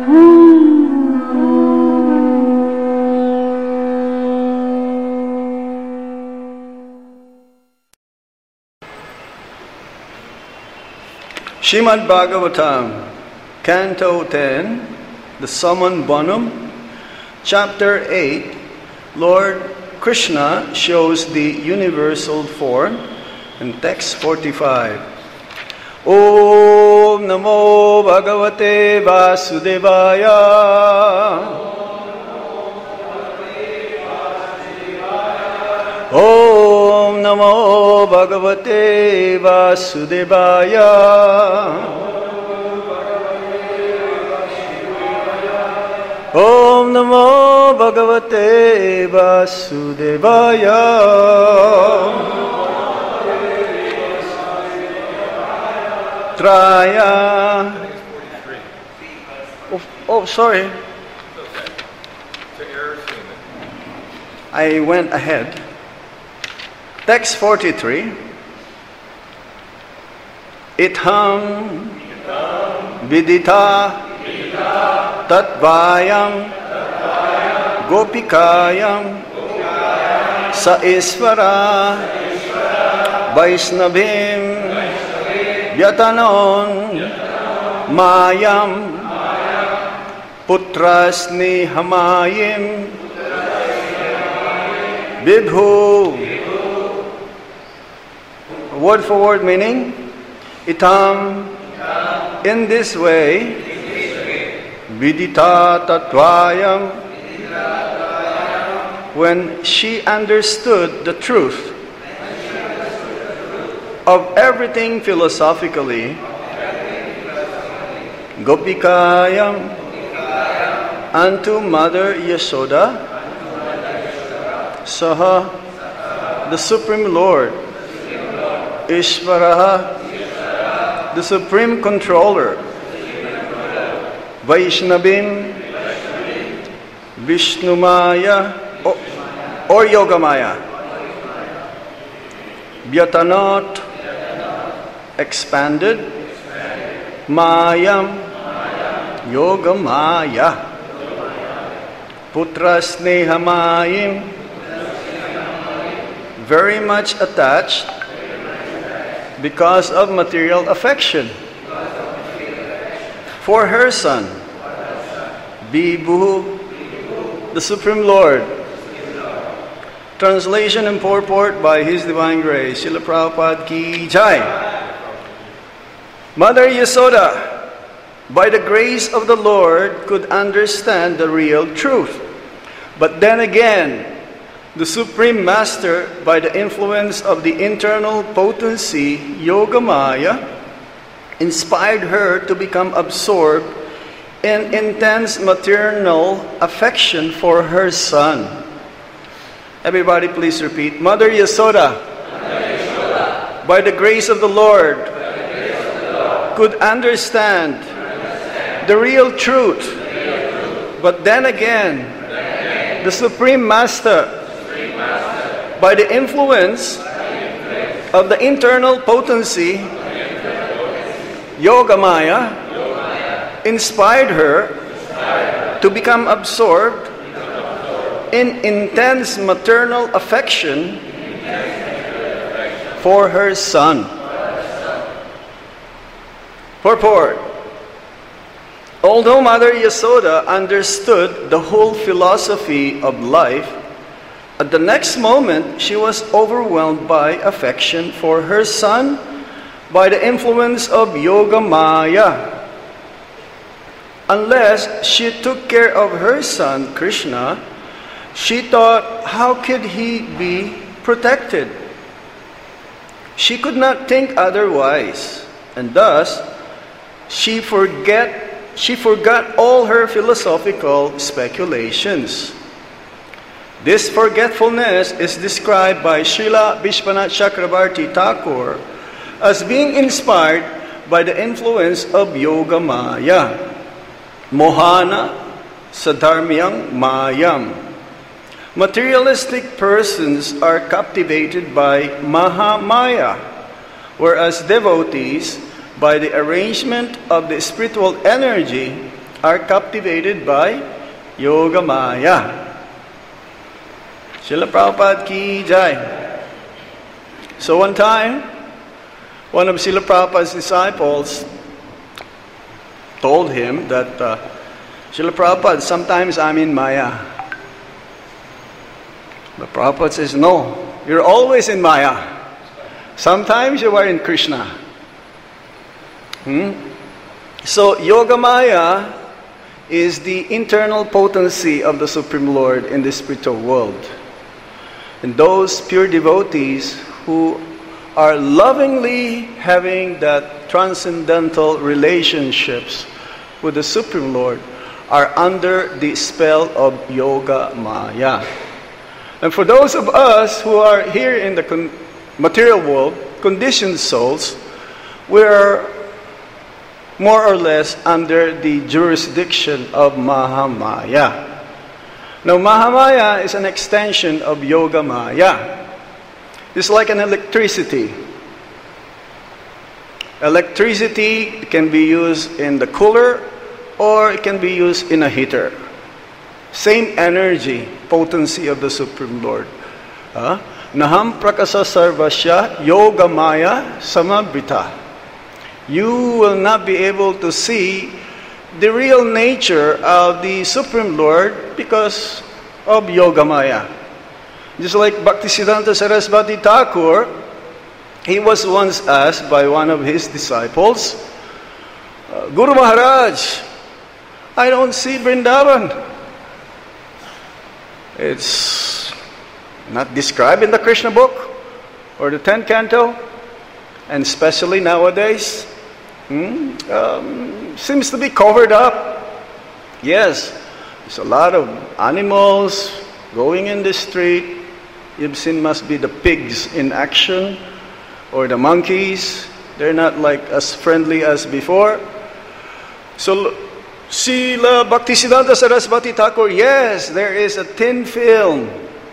Srimad Bhagavatam, Canto 10, the Summon Bonum, Chapter 8, Lord Krishna shows the universal form, and text 45. Om Namo Bhagavate Vasudevaya. Om Namo Bhagavate Vasudevaya. Om Namo Bhagavate Vasudevaya. Traya. Oh, sorry. I went ahead. Text 43. Itham vidita tatvayam gopikayam sa isvara vaisnavim vyatanon mayam putrasni hamayim vibhu. Word for word meaning, itam, in this way, vidita tatvayam, when she understood the truth of everything philosophically, gopikayam, unto Mother Yashoda, saha, the Supreme Lord, Ishvaraha, the Supreme Controller, Vaishnavim, Vishnumaya, or Yogamaya, Vyatanot, expanded, Mayam, Yogamaya, Putrasnehamayim, very much attached because of material affection for her son, Vibhu, the Supreme Lord. Translation and purport by His Divine Grace, Srila Prabhupada Ki Jai. Mother Yasoda, by the grace of the Lord, could understand the real truth. But then again, the Supreme Master, by the influence of the internal potency, Yogamaya, inspired her to become absorbed in intense maternal affection for her son. Everybody please repeat. Mother Yasoda, by the grace of the Lord, could understand the real truth. But then again, the Supreme Master, by the influence of the internal potency, Yogamaya, inspired her to become absorbed in intense maternal affection for her son. Purport. Although Mother Yasoda understood the whole philosophy of life, at the next moment she was overwhelmed by affection for her son by the influence of Yogamaya. Unless she took care of her son Krishna, she thought, how could he be protected? She could not think otherwise, and thus she forgot all her philosophical speculations. This forgetfulness is described by Srila Vishwanath Chakravarti Thakur as being inspired by the influence of Yogamaya. Mohana Sadharmyang Mayam. Materialistic persons are captivated by Mahamaya, whereas devotees, by the arrangement of the spiritual energy, are captivated by Yoga Maya. Srila Prabhupada ki jai. So one time, one of Srila Prabhupada's disciples told him that, Srila Prabhupada, sometimes I'm in Maya. But Prabhupada says, no, you're always in Maya. Sometimes you are in Krishna. So Yoga Maya is the internal potency of the Supreme Lord in the spiritual world. And those pure devotees who are lovingly having that transcendental relationships with the Supreme Lord are under the spell of Yoga Maya. And for those of us who are here in the material world, conditioned souls, we are more or less under the jurisdiction of Mahamaya. Now, Mahamaya is an extension of Yoga Maya. It's like an electricity. Electricity can be used in the cooler or it can be used in a heater. Same energy, potency of the Supreme Lord. Naham prakasa sarvasya yoga maya samabrita. You will not be able to see the real nature of the Supreme Lord because of Yoga Maya. Just like Bhaktisiddhanta Sarasvati Thakur, he was once asked by one of his disciples, Guru Maharaj, I don't see Vrindavan. It's not described in the Krishna book or the 10th canto, and especially nowadays, seems to be covered up. Yes, there's a lot of animals going in the street. You've seen must be the pigs in action or the monkeys. They're not like as friendly as before. So Srila Bhaktisiddhanta Sarasvati Thakur, yes, there is a thin film.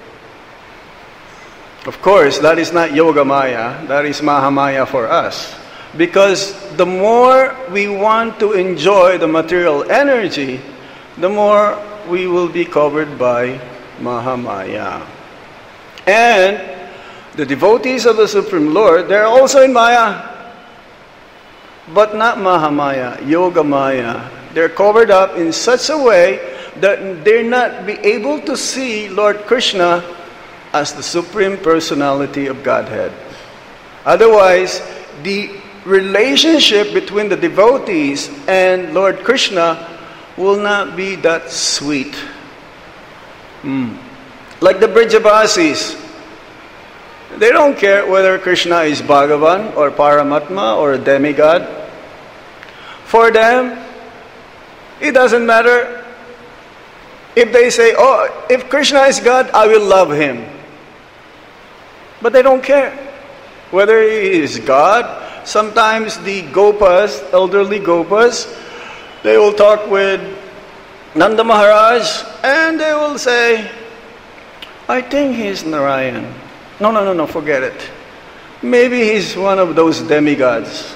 Of course, that is not Yoga Maya, that is Mahamaya for us. Because the more we want to enjoy the material energy, the more we will be covered by Mahamaya. And the devotees of the Supreme Lord, they're also in Maya. But not Mahamaya, Yoga Maya. They're covered up in such a way that they're not be able to see Lord Krishna as the Supreme Personality of Godhead. Otherwise, the relationship between the devotees and Lord Krishna will not be that sweet. Like the Brijabasis, they don't care whether Krishna is Bhagavan or Paramatma or a demigod. For them, it doesn't matter. If they say, oh, if Krishna is God, I will love him. But they don't care whether he is God. Sometimes the Gopas, elderly Gopas, they will talk with Nanda Maharaj and they will say, I think he's Narayan. No, forget it. Maybe he's one of those demigods.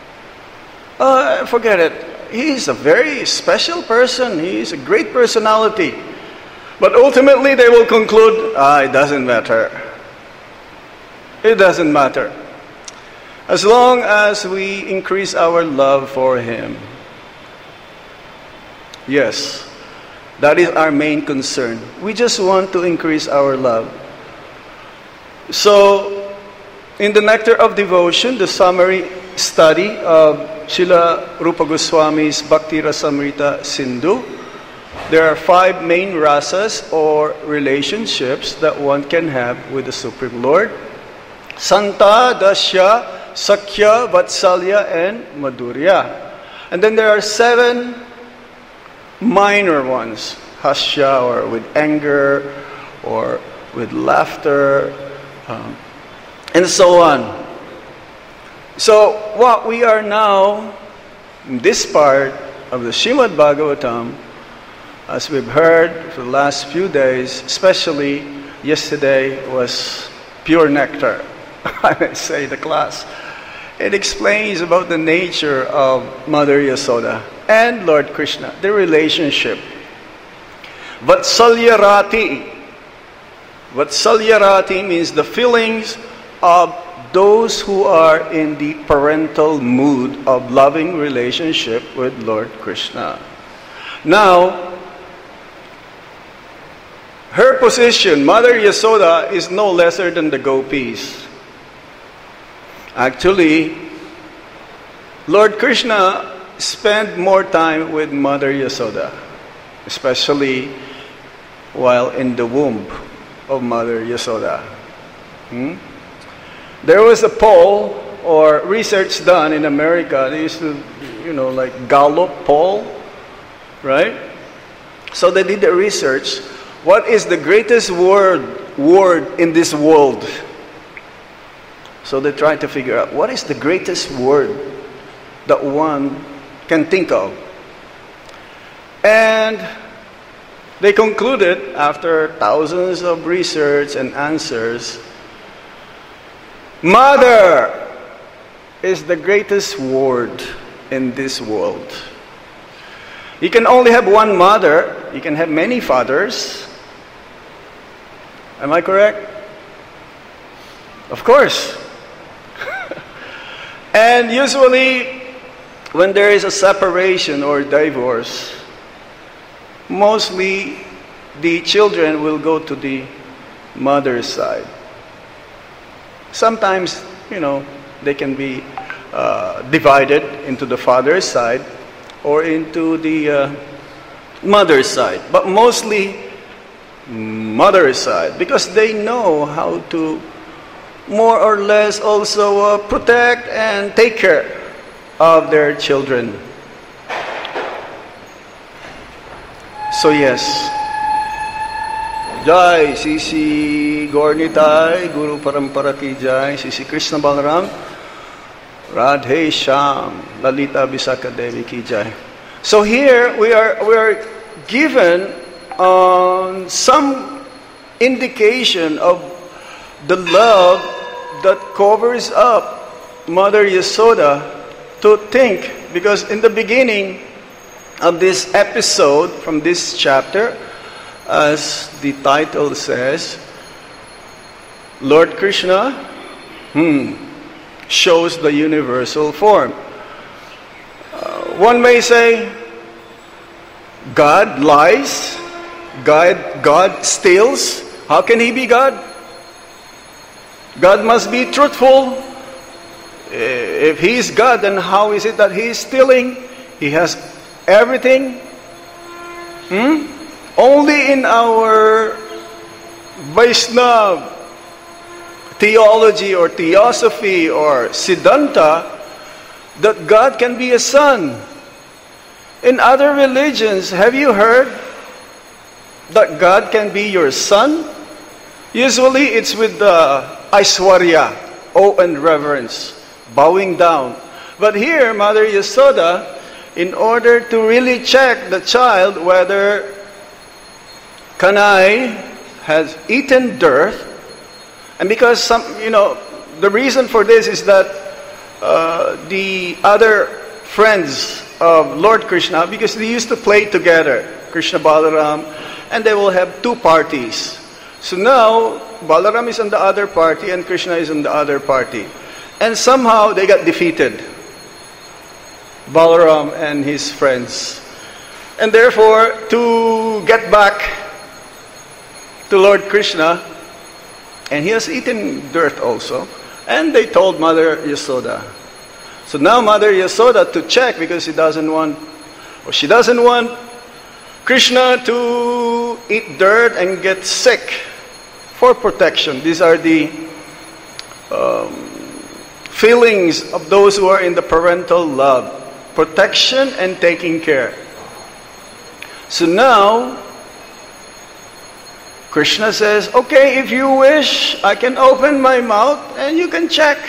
Forget it. He's a very special person. He's a great personality. But ultimately they will conclude, it doesn't matter. It doesn't matter. As long as we increase our love for him. Yes, that is our main concern. We just want to increase our love. So, in the Nectar of Devotion, the summary study of Srila Rupa Goswami's Bhakti Rasamrita Sindhu, there are 5 main rasas or relationships that one can have with the Supreme Lord. Santa, Dasya, Sakhya, Vatsalya, and Madhurya. And then there are 7 minor ones. Hasya, or with anger, or with laughter, and so on. So what we are now, in this part of the Srimad Bhagavatam, as we've heard for the last few days, especially yesterday, was pure nectar. I may say the class. It explains about the nature of Mother Yasoda. and Lord Krishna, the relationship. Vatsalyarati. Vatsalyarati means the feelings of those who are in the parental mood of loving relationship with Lord Krishna. Now, her position, Mother Yasoda, is no lesser than the gopis. Actually, Lord Krishna spent more time with Mother Yasoda, especially while in the womb of Mother Yasoda. There was a poll or research done in America. They used to, like Gallup poll, right? So they did the research. What is the greatest word in this world? So they tried to figure out what is the greatest word that one can think of. And they concluded, after thousands of research and answers, Mother is the greatest word in this world. You can only have one mother. You can have many fathers. Am I correct? Of course. And usually, when there is a separation or divorce, mostly the children will go to the mother's side. Sometimes, they can be divided into the father's side or into the mother's side. But mostly mother's side, because they know how to more or less also protect and take care of their children. So yes, Jai, Sisi Gornitai, Guru Parampara ki Jai, Sisi Krishna Balaram, Radhe Sham, Lalita Visakha Devi ki Jai. So here we are given some indication of the love that covers up Mother Yasoda to think, because in the beginning of this episode, from this chapter, as the title says, Lord Krishna shows the universal form. One may say, God lies, God steals. How can He be God? God must be truthful. If He is God, then how is it that He is stealing? He has everything. Only in our Vaishnava theology or theosophy or Siddhanta that God can be a son. In other religions, have you heard that God can be your son? Usually it's with Aishwarya, awe and reverence, bowing down. But here, Mother Yasoda, in order to really check the child whether Kanai has eaten dirt, and because the reason for this is that the other friends of Lord Krishna, because they used to play together, Krishna Balaram, and they will have two parties. So now, Balaram is on the other party and Krishna is on the other party. And somehow they got defeated, Balaram and his friends. And therefore, to get back to Lord Krishna, and he has eaten dirt also, and they told Mother Yasoda. So now Mother Yasoda, to check, because she doesn't want Krishna to eat dirt and get sick, for protection. These are the feelings of those who are in the parental love. Protection and taking care. So now, Krishna says, okay, if you wish, I can open my mouth and you can check.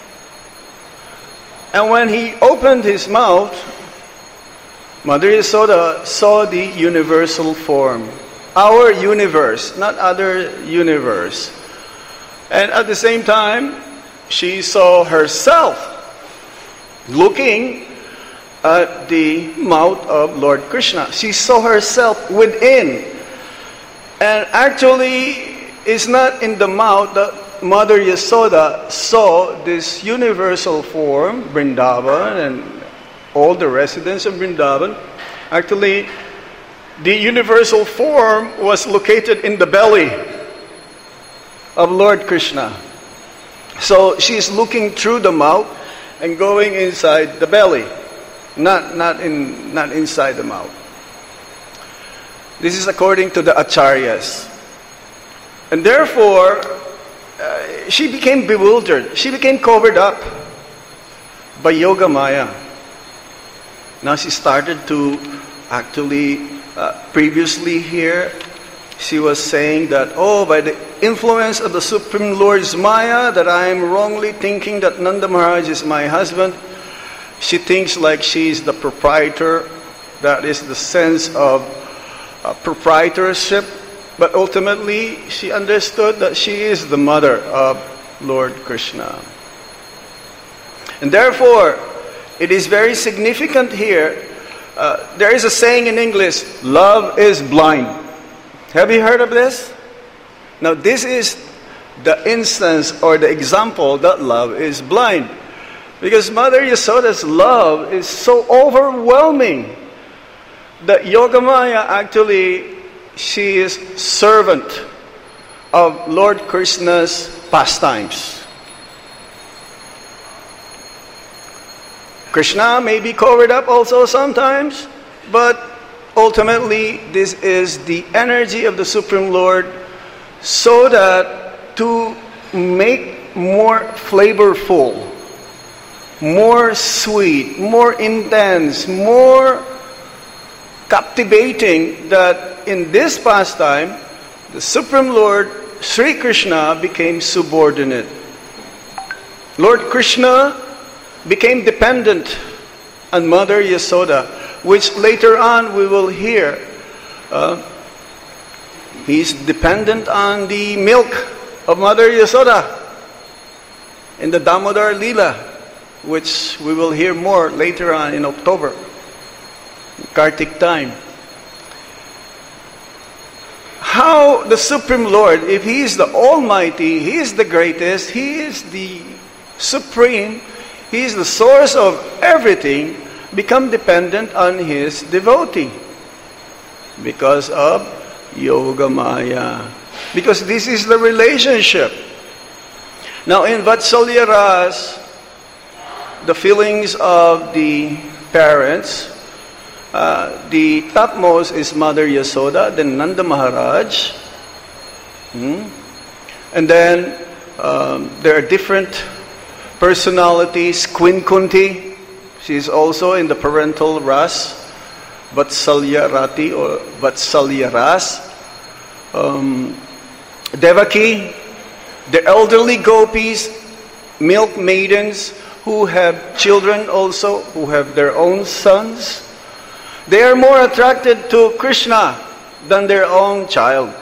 And when he opened his mouth, Mother Yasoda saw the universal form. Our universe, not other universe. And at the same time, she saw herself looking at the mouth of Lord Krishna. She saw herself within. And actually, it's not in the mouth that Mother Yasoda saw this universal form, Vrindavan, and all the residents of Vrindavan. Actually, the universal form was located in the belly of Lord Krishna. So she's looking through the mouth and going inside the belly, not inside the mouth. This is according to the Acharyas. And therefore, she became bewildered. She became covered up by Yoga Maya. Now she started to actually, previously here, she was saying that, by the influence of the Supreme Lord's Maya, that I am wrongly thinking that Nanda Maharaj is my husband. She thinks like she is the proprietor. That is the sense of proprietorship. But ultimately, she understood that she is the mother of Lord Krishna. And therefore, it is very significant here. There is a saying in English, love is blind. Have you heard of this? Now, this is the instance or the example that love is blind. Because Mother Yasoda's love is so overwhelming that Yogamaya actually, she is servant of Lord Krishna's pastimes. Krishna may be covered up also sometimes, but ultimately this is the energy of the Supreme Lord, so that to make more flavorful, more sweet, more intense, more captivating, that in this pastime, the Supreme Lord, Sri Krishna, became subordinate. Lord Krishna became dependent on Mother Yasoda, which later on we will hear. He's dependent on the milk of Mother Yasoda in the Damodar Leela, which we will hear more later on in October, Kartik time. How the Supreme Lord, if He is the Almighty, He is the greatest, He is the Supreme, He is the source of everything, become dependent on His devotee because of Yoga Maya. Because this is the relationship. Now in Vatsalya Ras, the feelings of the parents, the topmost is Mother Yasoda, then Nanda Maharaj, and then there are different personalities. Queen Kunti, she is also in the parental ras, Vatsalya Rati or Vatsalya Ras. Devaki, the elderly gopis, milk maidens who have children also, who have their own sons. They are more attracted to Krishna than their own child.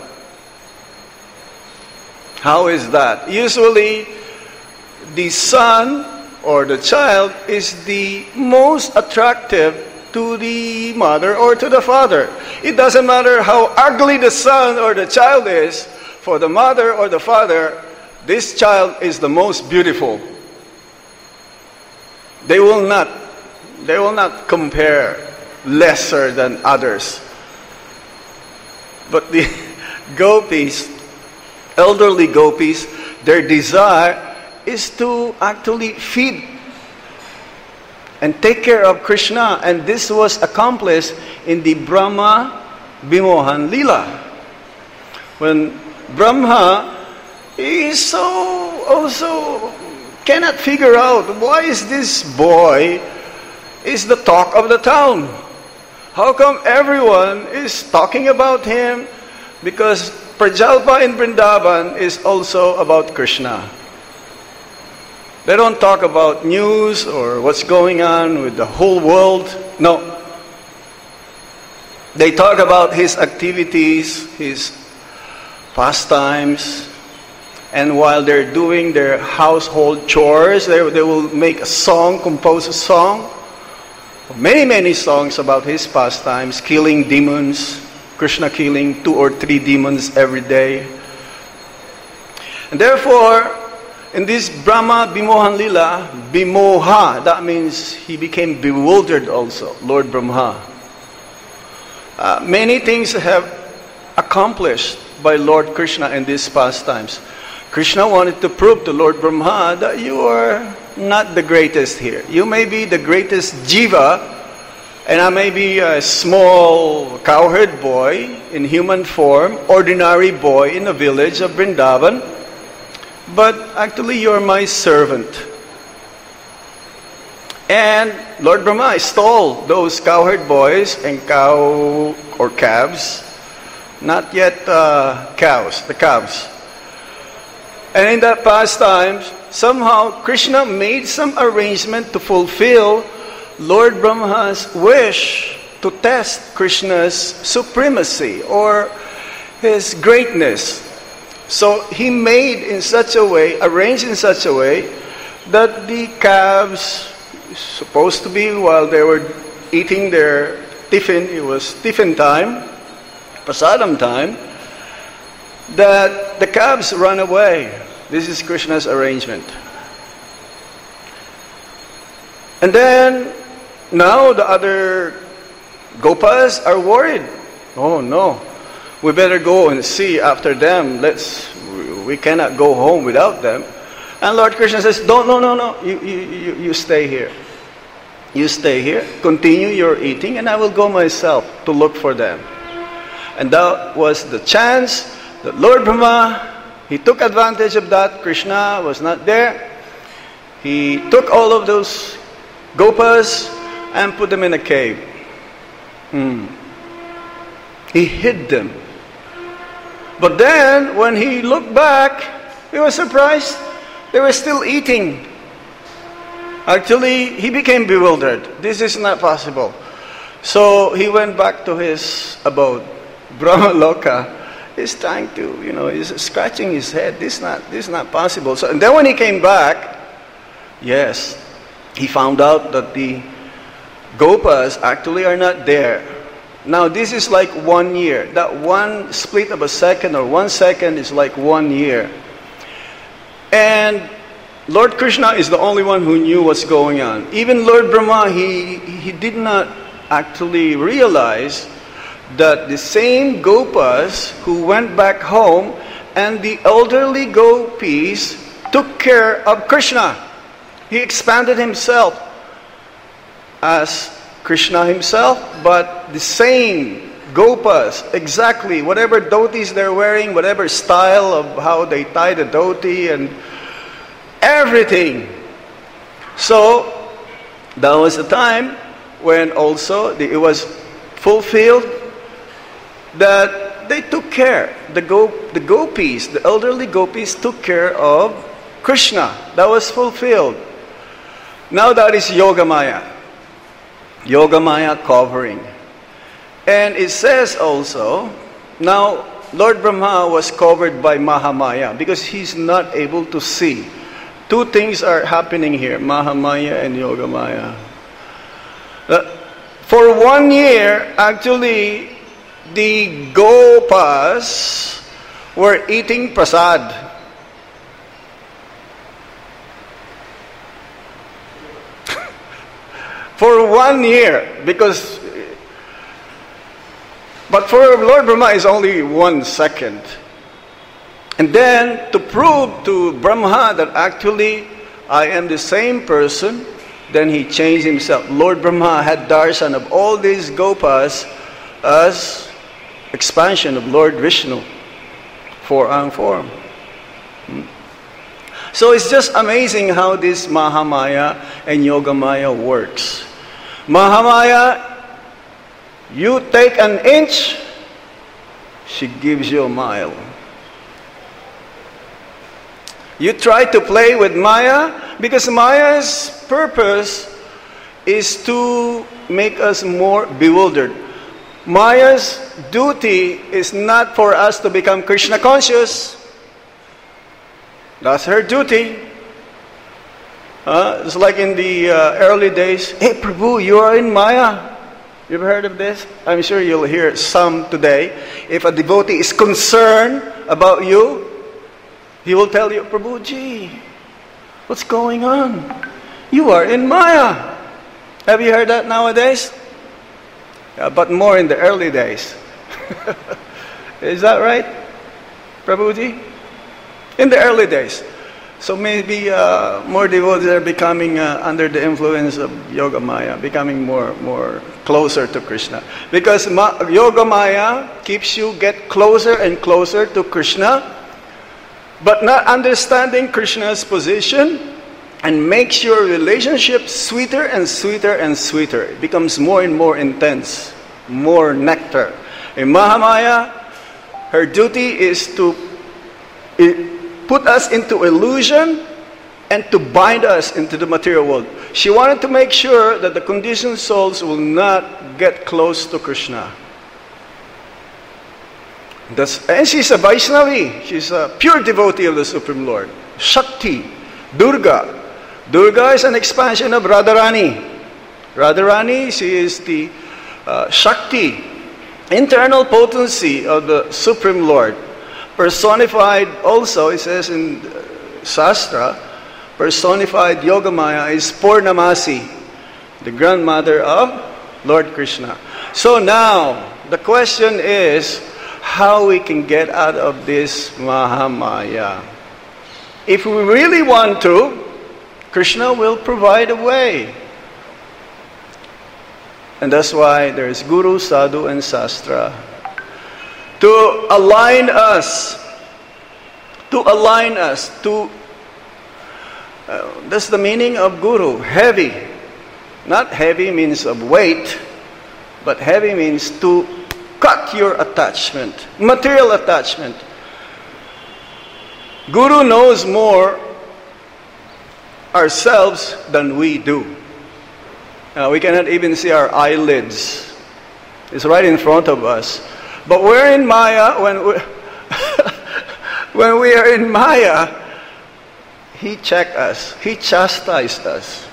How is that? Usually, the son or the child is the most attractive to the mother or to the father. It doesn't matter how ugly the son or the child is, for the mother or the father, this child is the most beautiful. They will not compare lesser than others. But the gopis, elderly gopis, their desire is to actually feed and take care of Krishna. And this was accomplished in the Brahma Vimohan Leela. When Brahma is also cannot figure out why is this boy is the talk of the town. How come everyone is talking about him? Because Prajalpa in Vrindavan is also about Krishna. They don't talk about news or what's going on with the whole world. No. They talk about his activities, his pastimes, and while they're doing their household chores, they will make a song, compose a song. many, many songs about his pastimes, killing demons, Krishna killing 2 or 3 demons every day. And therefore, in this Brahma Bimohan Lila, Bimoha, that means he became bewildered also, Lord Brahma. Many things have accomplished by Lord Krishna in these pastimes. Krishna wanted to prove to Lord Brahma that you are not the greatest here. You may be the greatest jiva, and I may be a small cowherd boy in human form, ordinary boy in the village of Vrindavan, but actually you're my servant. And Lord Brahma stole those cowherd boys and cow or calves, not yet cows, the calves. And in that pastime, somehow Krishna made some arrangement to fulfill Lord Brahma's wish to test Krishna's supremacy or his greatness. So he made in such a way, arranged in such a way, that the calves, supposed to be while they were eating their tiffin, it was tiffin time, prasadam time, that the calves run away. This is Krishna's arrangement. And then, now the other gopas are worried. Oh no, we better go and see after them. We cannot go home without them. And Lord Krishna says, no, you stay here. You stay here, continue your eating, and I will go myself to look for them. And that was the chance that Lord Brahma, he took advantage of that. Krishna was not there. He took all of those gopas and put them in a cave. He hid them. But then, when he looked back, he was surprised. They were still eating. Actually, he became bewildered. This is not possible. So he went back to his abode. Brahmaloka is trying to, he's scratching his head. This is not possible. So, and then when he came back, yes, he found out that the gopas actually are not there. Now this is like 1 year. That one split of a second or 1 second is like 1 year. And Lord Krishna is the only one who knew what's going on. Even Lord Brahma, he did not actually realize that the same gopas who went back home and the elderly gopis took care of Krishna. He expanded himself as Krishna himself, but the same gopas, exactly, whatever dhotis they're wearing, whatever style of how they tie the dhoti and everything. So, that was the time when also it was fulfilled that they took care, the gopis, the elderly gopis took care of Krishna. That was fulfilled. Now that is Yogamaya. Yogamaya covering. And it says also, now Lord Brahma was covered by Mahamaya because he's not able to see. Two things are happening here, Mahamaya and Yogamaya. For 1 year, actually, the gopas were eating prasad. For 1 year, but for Lord Brahma is only 1 second. And then to prove to Brahma that actually I am the same person, then he changed himself. Lord Brahma had darshan of all these gopas as expansion of Lord Vishnu, 4-arm form. So it's just amazing how this Mahamaya and Yogamaya works. Mahamaya, you take an inch, she gives you a mile. You try to play with Maya because Maya's purpose is to make us more bewildered. Maya's duty is not for us to become Krishna conscious. That's her duty. It's like in the early days, hey Prabhu, you are in Maya. You've heard of this? I'm sure you'll hear some today. If a devotee is concerned about you, he will tell you, Prabhuji, what's going on? You are in Maya. Have you heard that nowadays? But more in the early days. Is that right, Prabhuji? In the early days. So maybe more devotees are becoming under the influence of Yoga Maya, becoming more closer to Krishna. Because Yoga Maya keeps you get closer and closer to Krishna, but not understanding Krishna's position, and makes your relationship sweeter and sweeter and sweeter. It becomes more and more intense, more nectar. In Mahamaya, her duty is to put us into illusion and to bind us into the material world. She wanted to make sure that the conditioned souls will not get close to Krishna. And she's a Vaishnavi. She's a pure devotee of the Supreme Lord. Shakti, Durga. Durga is an expansion of Radharani. Radharani, she is the Shakti, internal potency of the Supreme Lord. Personified also, it says in Shastra, personified Yogamaya is Purnamasi, the grandmother of Lord Krishna. So now, the question is, how we can get out of this Mahamaya. If we really want to, Krishna will provide a way. And that's why there is Guru, Sadhu, and Sastra. To align us. That's the meaning of Guru, heavy. Not heavy means of weight, but heavy means to cut your attachment, material attachment. Guru knows more ourselves than we do. We cannot even see our eyelids. It's right in front of us. But we're in Maya, when we are in Maya, He checked us. He chastised us.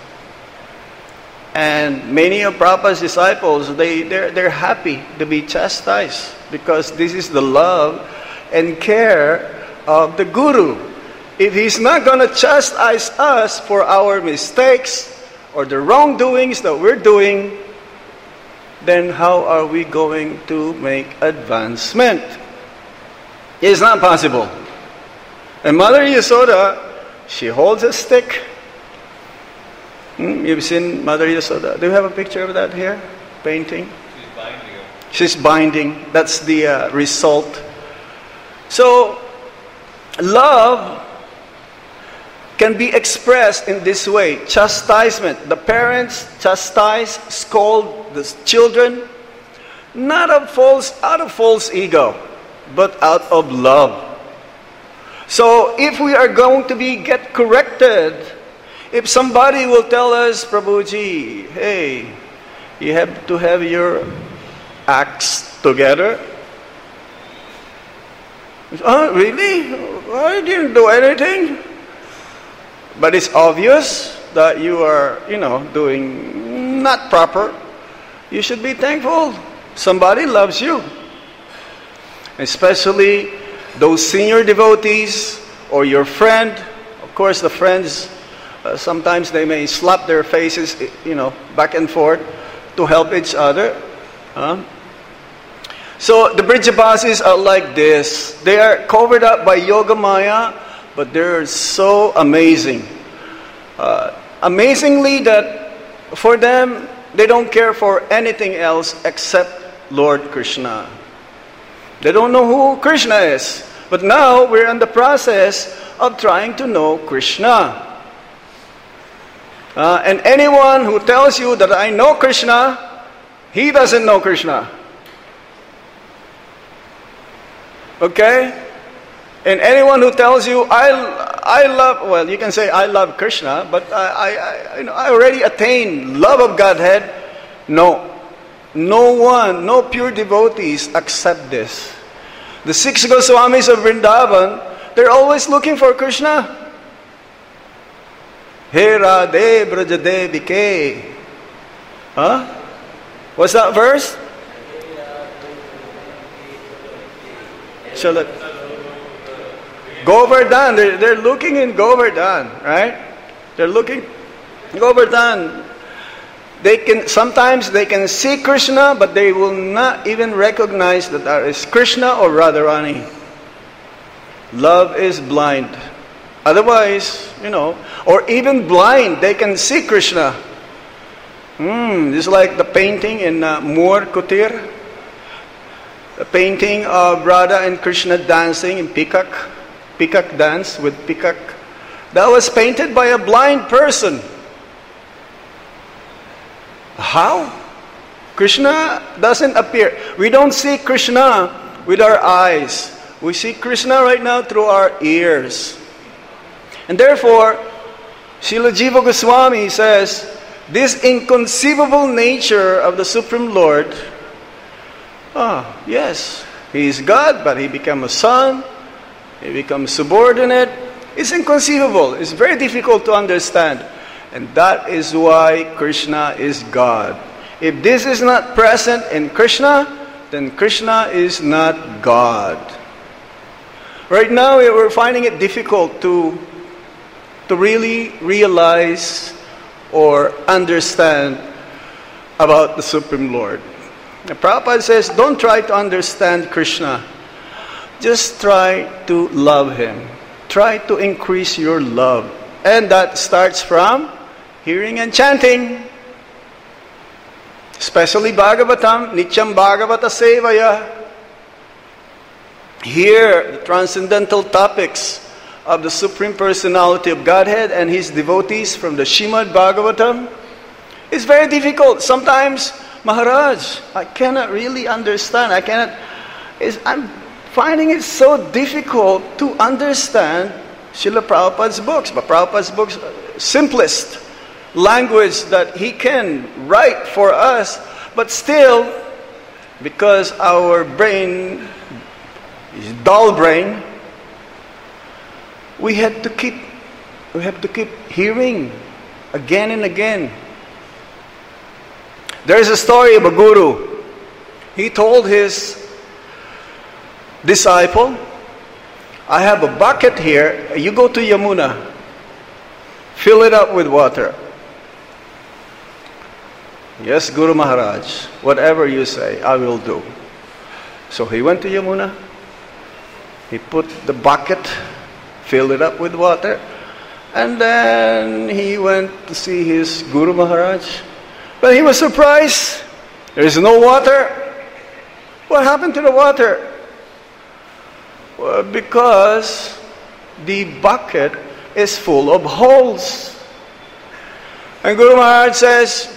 And many of Prabhupada's disciples, they're happy to be chastised because this is the love and care of the Guru. If He's not going to chastise us for our mistakes or the wrongdoings that we're doing, then how are we going to make advancement? It's not possible. And Mother Yasoda, she holds a stick. You've seen Mother Yasoda. Do you have a picture of that here? Painting? She's binding. That's the result. So, love can be expressed in this way. Chastisement. The parents chastise, scold the children, not out of false ego, but out of love. So if we are going to get corrected, if somebody will tell us, Prabhuji, hey, you have to have your acts together. Oh, really? I didn't do anything. But it's obvious that you are, doing not proper. You should be thankful. Somebody loves you. Especially those senior devotees or your friend. Of course, the friends, sometimes they may slap their faces, back and forth to help each other. So the Brijabasis are like this. They are covered up by Yoga Maya, but they're so amazing. Amazingly that for them, they don't care for anything else except Lord Krishna. They don't know who Krishna is. But now we're in the process of trying to know Krishna. And anyone who tells you that I know Krishna, he doesn't know Krishna. Okay? And anyone who tells you, I love, well, you can say, I love Krishna, but I already attained love of Godhead. No. No pure devotees accept this. The 6 Goswamis of Vrindavan, they're always looking for Krishna. He Radhe Brajadevike. Huh? What's that verse? Govardhan. They're looking in Govardhan, right? They're looking Govardhan. Sometimes they can see Krishna, but they will not even recognize that there is Krishna or Radharani. Love is blind. Otherwise, or even blind, they can see Krishna. This is like the painting in Moor Kutir. The painting of Radha and Krishna dancing in peacock dance with peacock. That was painted by a blind person. How? Krishna doesn't appear. We don't see Krishna with our eyes. We see Krishna right now through our ears. And therefore, Srila Jiva Goswami says, this inconceivable nature of the Supreme Lord, yes, He is God, but He became a son, He becomes subordinate. It's inconceivable. It's very difficult to understand. And that is why Krishna is God. If this is not present in Krishna, then Krishna is not God. Right now, we're finding it difficult to really realize or understand about the Supreme Lord. And Prabhupada says, don't try to understand Krishna. Just try to love Him. Try to increase your love. And that starts from hearing and chanting. Especially Bhagavatam, Nityam Bhagavata Sevaya. Hear the transcendental topics of the Supreme Personality of Godhead and His devotees from the Srimad Bhagavatam. It's very difficult. Sometimes, Maharaj, I cannot really understand. I'm finding it so difficult to understand Srila Prabhupada's books. But Prabhupada's books, simplest language that he can write for us. But still, because our brain is dull brain, we have to keep hearing again and again. There is a story of a guru. He told his disciple, I have a bucket here. You go to Yamuna. Fill it up with water. Yes, Guru Maharaj. Whatever you say, I will do. So he went to Yamuna. He put the bucket, filled it up with water, and then he went to see his Guru Maharaj. But he was surprised. There is no water. What happened to the water? Well, because the bucket is full of holes. And Guru Maharaj says,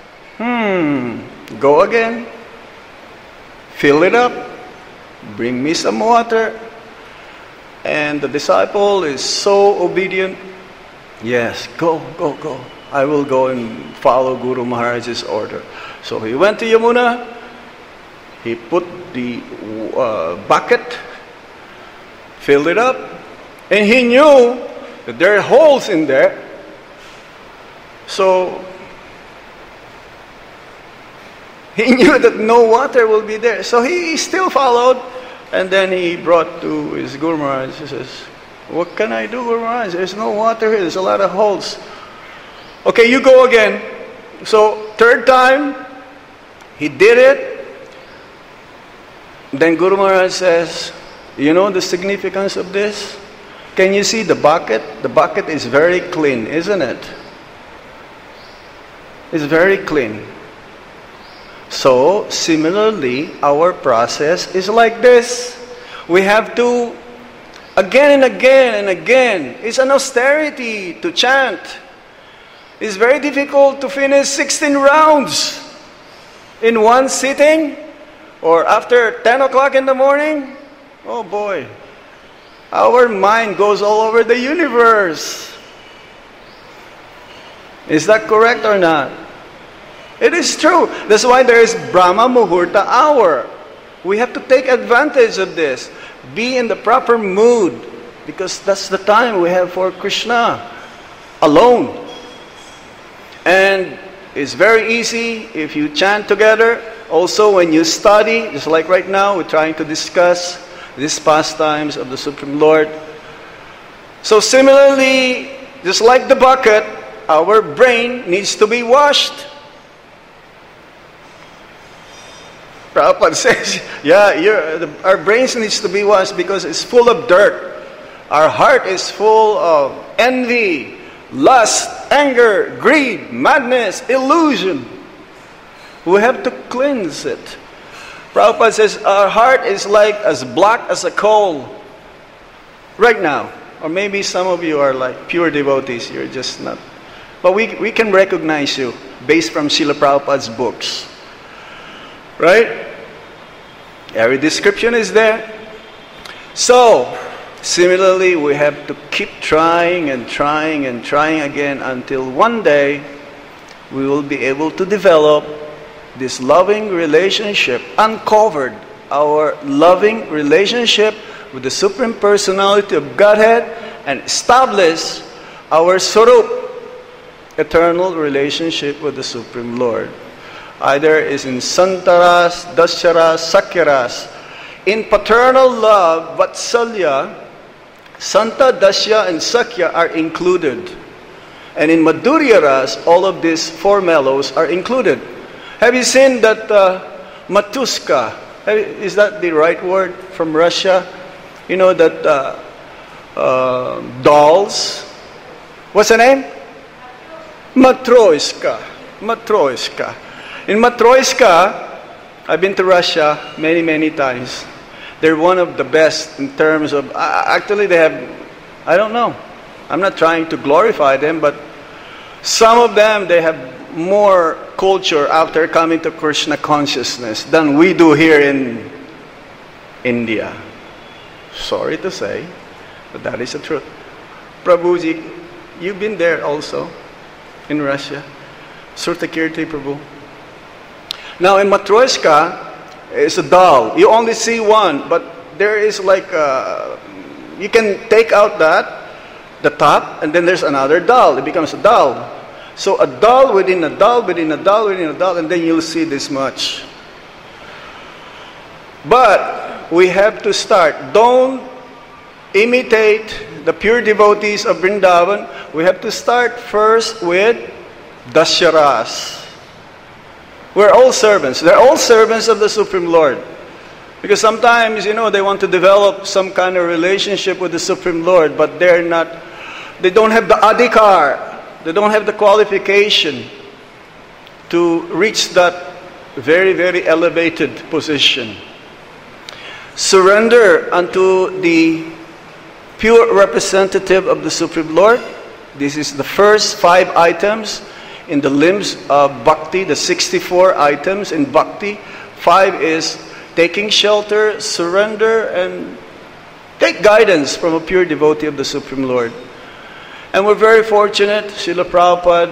go again. Fill it up. Bring me some water. And the disciple is so obedient. Yes, go. I will go and follow Guru Maharaj's order. So he went to Yamuna. He put the bucket, filled it up, and he knew that there are holes in there. So he knew that no water will be there. So he still followed. And then he brought to his Guru Maharaj. He says, what can I do, Guru Maharaj? There's no water here. There's a lot of holes. Okay, you go again. So, third time, he did it. Then Guru Maharaj says, you know the significance of this? Can you see the bucket? The bucket is very clean, isn't it? It's very clean. So, similarly, our process is like this. We have to, again and again and again, it's an austerity to chant. It's very difficult to finish 16 rounds in one sitting or after 10 o'clock in the morning. Oh boy, our mind goes all over the universe. Is that correct or not? It is true. That's why there is Brahma Muhurta hour. We have to take advantage of this. Be in the proper mood. Because that's the time we have for Krishna. Alone. And it's very easy if you chant together. Also, when you study, just like right now, we're trying to discuss these pastimes of the Supreme Lord. So similarly, just like the bucket, our brain needs to be washed. Prabhupada says, our brains needs to be washed because it's full of dirt. Our heart is full of envy, lust, anger, greed, madness, illusion. We have to cleanse it. Prabhupada says our heart is like as black as a coal right now. Or maybe some of you are like pure devotees. You're just not. But we can recognize you based from Srila Prabhupada's books. Right? Every description is there. So, similarly, we have to keep trying and trying and trying again until one day we will be able to develop this loving relationship, uncovered our loving relationship with the Supreme Personality of Godhead, and establish our Swarup, eternal relationship with the Supreme Lord. Either is in Santaras, Dasyaras, Sakyaras. In paternal love, Vatsalya, Santa, Dasya, and Sakya are included. And in Madhurya Ras, all of these four mellows are included. Have you seen that Matuska? Is that the right word from Russia? You know that dolls. What's the name? Matroiska. Matroiska. In Matroiska, I've been to Russia many, many times. They're one of the best in terms of... actually, they have... I don't know. I'm not trying to glorify them, but some of them, they have more culture after coming to Krishna consciousness than we do here in India. Sorry to say, but that is the truth. Prabhuji, you've been there also, in Russia. Surtakirti Prabhu. Now in Matroiska, it's a doll. You only see one, but there is like you can take out the top, and then there's another doll. It becomes a doll. So a doll within a doll, within a doll, within a doll, and then you'll see this much. But we have to start. Don't imitate the pure devotees of Vrindavan. We have to start first with Dasyaras. We're all servants. They're all servants of the Supreme Lord. Because sometimes, they want to develop some kind of relationship with the Supreme Lord, but they don't have the adhikar. They don't have the qualification to reach that very, very elevated position. Surrender unto the pure representative of the Supreme Lord. This is the first 5 items in the limbs of Bhakti, the 64 items in Bhakti. 5 is taking shelter, surrender, and take guidance from a pure devotee of the Supreme Lord. And we're very fortunate, Srila Prabhupada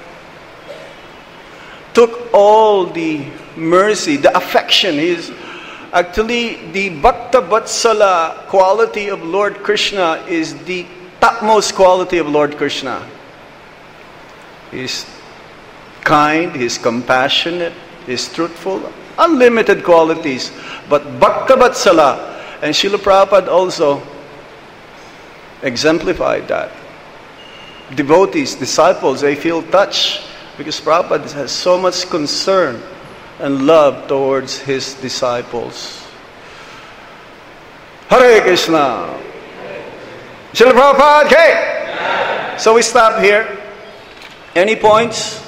took all the mercy, the affection. Actually, the Bhakta Vatsala quality of Lord Krishna is the topmost quality of Lord Krishna. He's kind, he's compassionate, he's truthful, unlimited qualities. But Bhakta Vatsala, and Srila Prabhupada also exemplified that. Devotees, disciples, they feel touched because Prabhupada has so much concern and love towards his disciples. Hare Krishna. Srila Prabhupada, okay. So we stop here. Any points?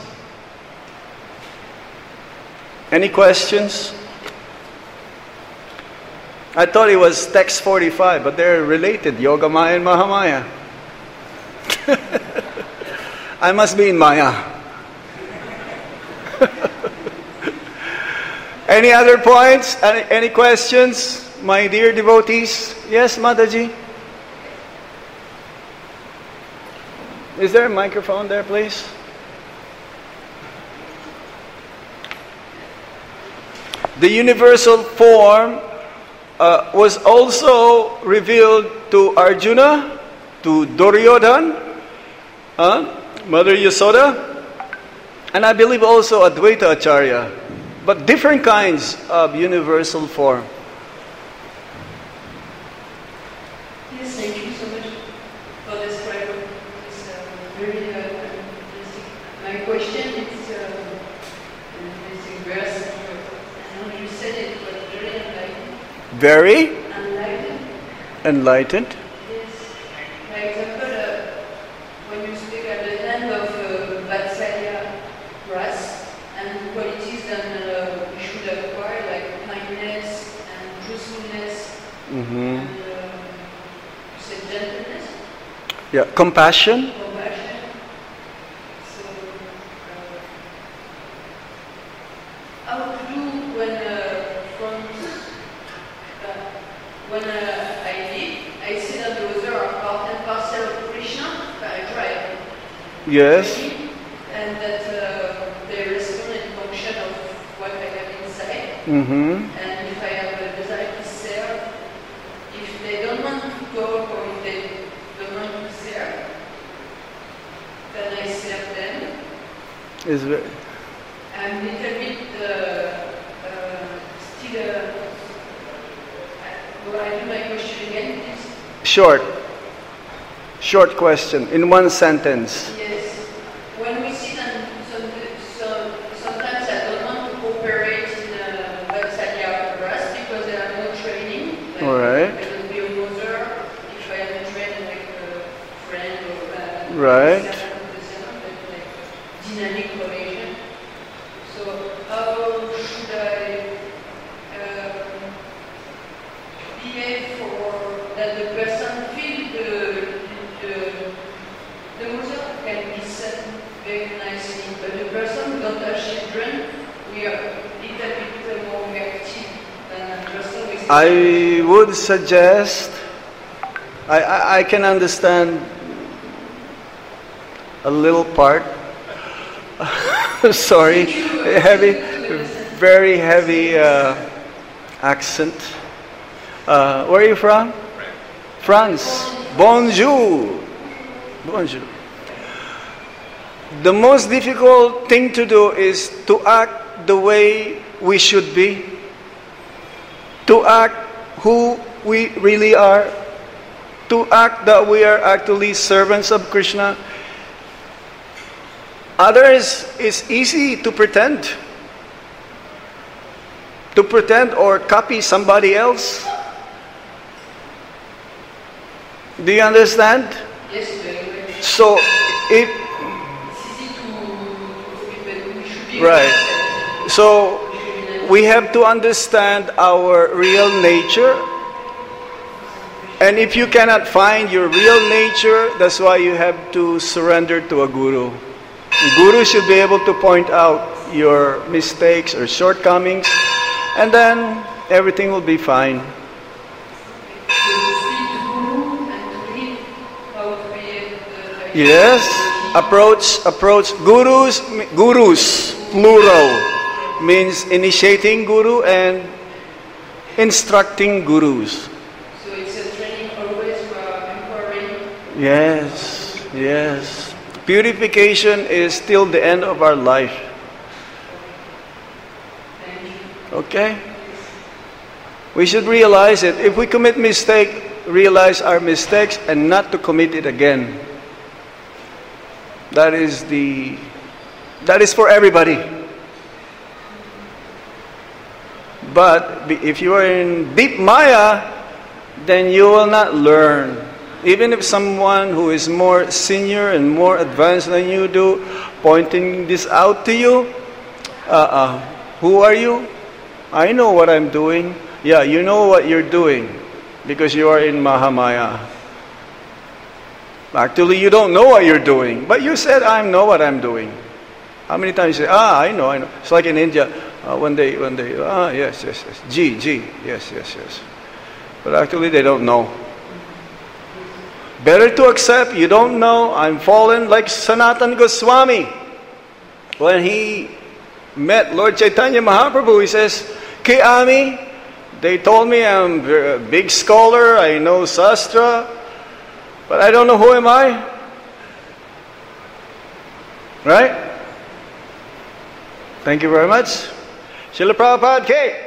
Any questions? I thought it was text 45, but they're related, Yogamaya and Mahamaya. I must be in Maya. Any other points? Any questions, my dear devotees? Yes, Mataji? Is there a microphone there, please? The universal form was also revealed to Arjuna, to Duryodhana, Mother Yasoda, And I believe also Advaita Acharya, but different kinds of universal form. Yes, thank you so much for describing this very interesting. My question is this verse. I know you said it, but very enlightening. Very Enlightened. enlightened. Yes. For example, when you speak at the end of Vatsalya Ras and qualities that we should acquire, like kindness and truthfulness Mm-hmm. and you said gentleness, Yeah, compassion. compassion. So, how to do when I live, I see that those are part and parcel of Krishna, but I try. Yes. And that they respond in function of what I have inside. Mm-hmm. And if I have a desire to serve, if they don't want to talk or if they don't want to serve, then I serve them. Is very, I'm a little bit still. Will I do my question again, please? short question in one sentence. Yes. When we see them, sometimes I don't want to cooperate in Vatsalya Ras because I have no training. Like, All right. I will be a mother if I am trained like a friend or Right. like dynamic relation. So how should I behave for that the person feel the mother can be said very nicely, but the person who don't have children, we are a little bit more reactive than a person with I would suggest, I can understand a little part. Sorry, very heavy accent. Where are you from? France. Bonjour. Bonjour. The most difficult thing to do is to act the way we should be, to act who we really are, to act that we are actually servants of Krishna. Others, it's easy to pretend or copy somebody else. Do you understand? Yes, very well. So, if It's easy to but we should be right. ourselves. So we have to understand our real nature. And if you cannot find your real nature, that's why you have to surrender to a guru. The guru should be able to point out your mistakes or shortcomings, and then everything will be fine. To speak to Guru and to read how to behave. Yes, approach gurus, plural, means initiating guru and instructing gurus. So it's a training always for empowering. Yes. Purification is still the end of our life. Thank you. Okay? We should realize it. If we commit mistake, realize our mistakes and not to commit it again. That is for everybody. But if you are in deep Maya, then you will not learn. Even if someone who is more senior and more advanced than you do, pointing this out to you, who are you? I know what I'm doing. Yeah, you know what you're doing because you are in Mahamaya. Actually, you don't know what you're doing, but you said, I know what I'm doing. How many times you say, I know. It's like in India, when they, yes. G, yes. But actually, they don't know. Better to accept, you don't know, I'm fallen, like Sanatan Goswami. When he met Lord Chaitanya Mahaprabhu, he says, Ami, they told me I'm a big scholar, I know Sastra, but I don't know who am I. Right? Thank you very much. Srila Prabhupada K.